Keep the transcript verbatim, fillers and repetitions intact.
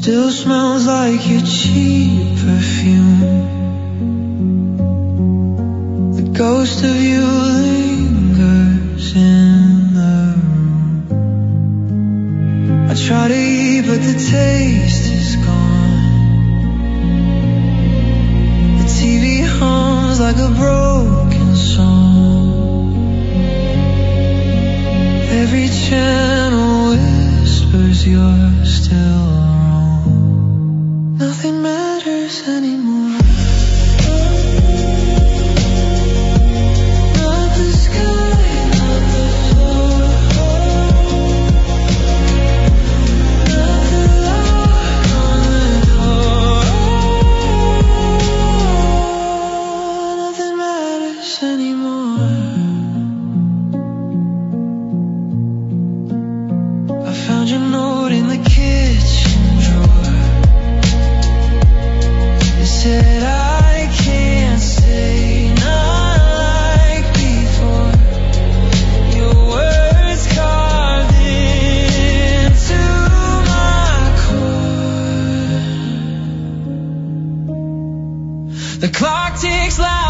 Still smells like your cheap perfume. The ghost of you lingers in the room. I try to eat but the taste is gone. The T V hums like a broken song. Every channel whispers you're still wrong. Nothing matters anymore. The clock ticks like